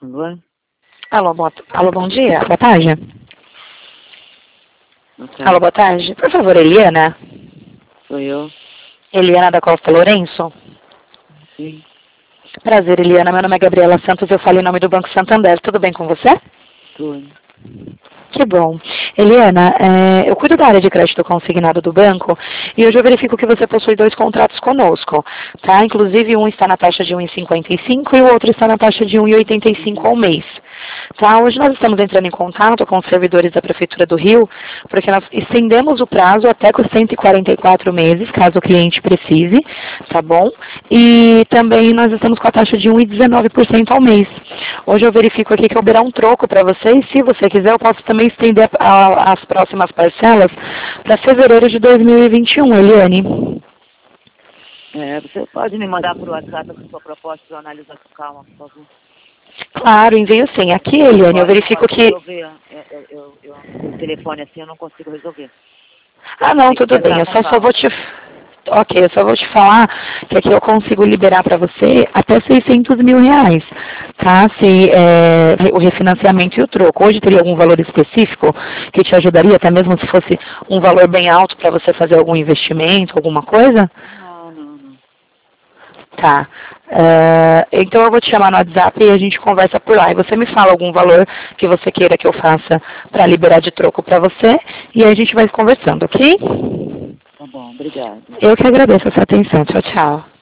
Alô? Alô, bom dia. Boa tarde. Ok. Alô, boa tarde. Por favor, Eliana. Sou eu? Eliana da Costa Lourenço. Sim. Prazer, Eliana. Meu nome é Gabriela Santos. Eu falo em nome do Banco Santander. Tudo bem com você? Tudo. Que bom. Eliana, eu cuido da área de crédito consignado do banco e hoje eu verifico que você possui 2 contratos conosco, tá? Inclusive um está na taxa de 1,55 e o outro está na taxa de 1,85 ao mês. Tá? Hoje nós estamos entrando em contato com os servidores da Prefeitura do Rio, porque nós estendemos o prazo até com 144 meses, caso o cliente precise, tá bom? E também nós estamos com a taxa de 1,19% ao mês. Hoje eu verifico aqui que eu vou dar um troco para você e se você quiser eu posso também estender as próximas parcelas para fevereiro de 2021, Eliane. Você pode me mandar por WhatsApp a sua proposta para eu analisar com calma, por favor? Claro, envio sim. Aqui, Eliane, eu verifico que... resolver. O telefone assim eu não consigo resolver. Ah, não, Tem que tudo bem. pensar Eu com só calma. vou te... Ok, eu só vou te falar que aqui eu consigo liberar para você até R$600 mil, tá? Se, o refinanciamento e o troco. Hoje teria algum valor específico que te ajudaria, até mesmo se fosse um valor bem alto para você fazer algum investimento, alguma coisa? Não. Tá. Então eu vou te chamar no WhatsApp e a gente conversa por lá. E você me fala algum valor que você queira que eu faça para liberar de troco para você e aí a gente vai conversando, ok? Tá bom, obrigada. Eu que agradeço a sua atenção. Tchau, tchau.